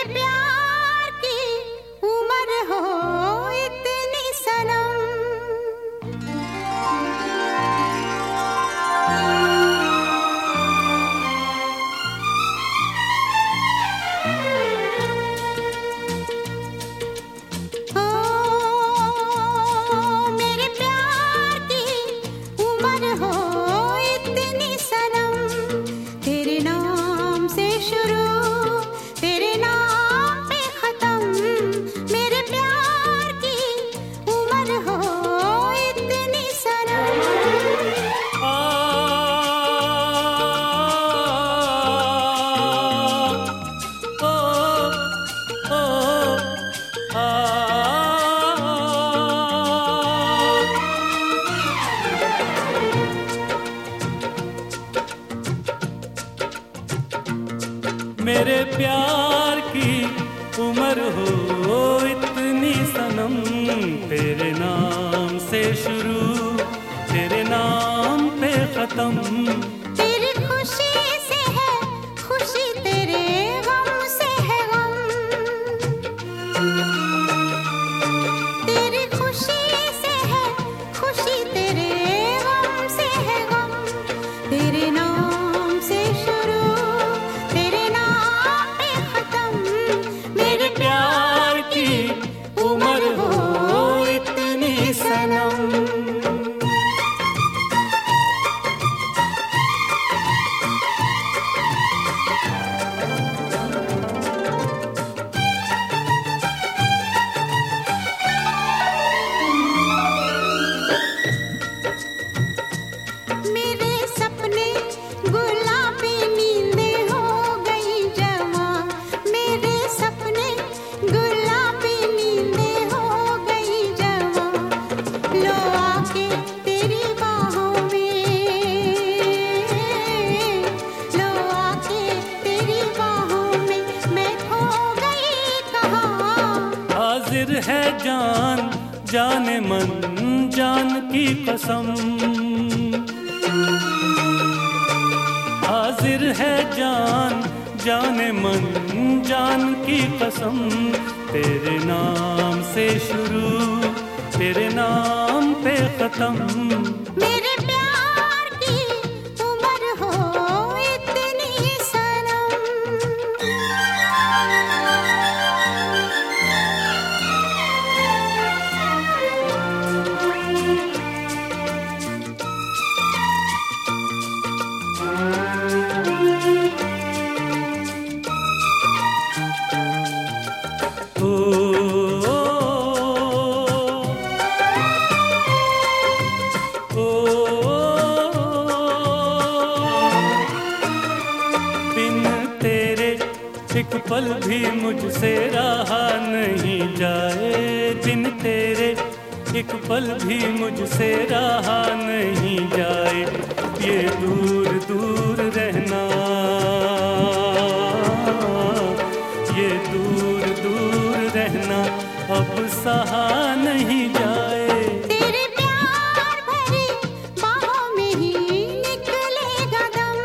प्यार की उम्र हो इतनी सनम। ओ मेरे प्यार की उम्र हो इतनी सनम। तेरे नाम से शुरू तेरे नाम पे खत्म। मेरे प्यार की उम्र हो इतनी सनम। मेरे प्यार की उम्र हो इतनी सनम। तेरे नाम से शुरू तेरे नाम पे खत्म। तेरी खुशी से है खुशी तेरे गम से है गम। तेरी खुशी से है खुशी तेरे गम से है गम। तेरे नाम से शुरू तेरे नाम पे खत्म। मेरे प्यार की उम्र हो इतनी सनम। मेरे सपने गुलाबी नींदें हो गई जवां। मेरे सपने गुलाबी नींदें हो गई जवां। लो आके तेरी बाहों में लो आके तेरी बाहों में मैं खो गई कहाँ। हाजिर है जान जाने मन जान की कसम। हाजिर है जान जाने मन जान की कसम। तेरे नाम से शुरू तेरे नाम पे खत्म। मेरे प्यार की उम्र हो इतनी सनम। ओ, ओ, बिन तेरे एक पल भी मुझसे रहा नहीं जाए। बिन तेरे एक पल भी मुझसे रहा नहीं जाए। ये दूर दूर रहना ये दूर दूर रहना अब सहा नहीं जाए। तेरे प्यार भरी बाहों में ही निकलेगा दम।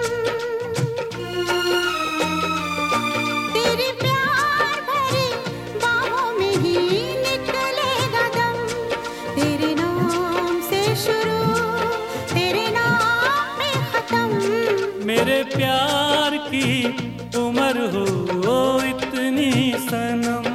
तेरे प्यार भरी बाहों में ही निकलेगा दम। तेरे नाम से शुरू तेरे नाम पे खत्म। मेरे प्यार की उम्र हो इतनी सनम।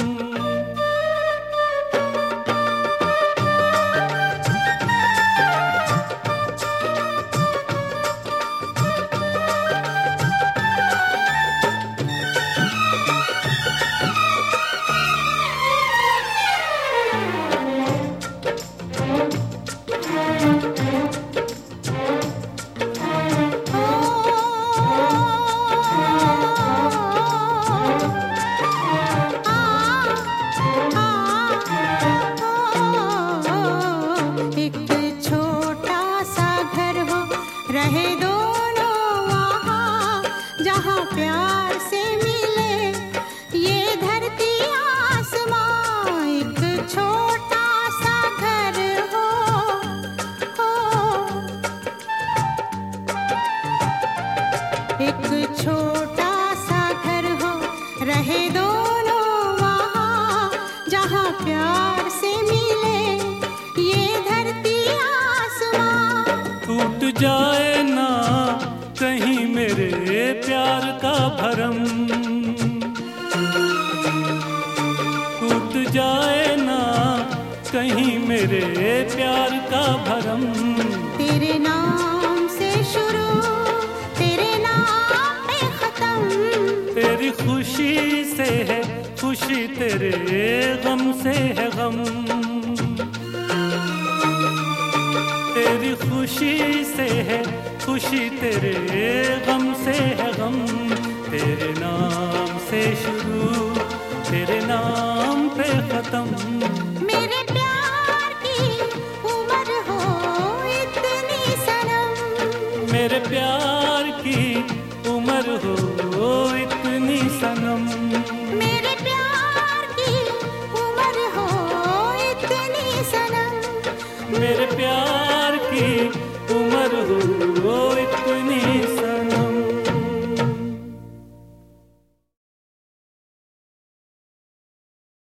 प्यार से मिले ये धरती आसमां, एक छोटा सा घर हो एक छोटा सा घर हो, रहे दो मेरे प्यार का भरम, टूट जाए ना कहीं मेरे प्यार का भरम। तेरे नाम से शुरू, तेरे नाम पे खत्म। तेरी खुशी से है खुशी, तेरे गम से है गम। तेरी खुशी से है खुशी, तेरे गम से है गम। तेरे नाम से शुरू, तेरे नाम पे खत्म। मेरे प्यार की उम्र हो इतनी सनम, मेरे प्यार की उम्र हो इतनी सनम। मेरे प्यार की उम्र हो इतनी सनम। मेरे प्यार की उम्र हो इतनी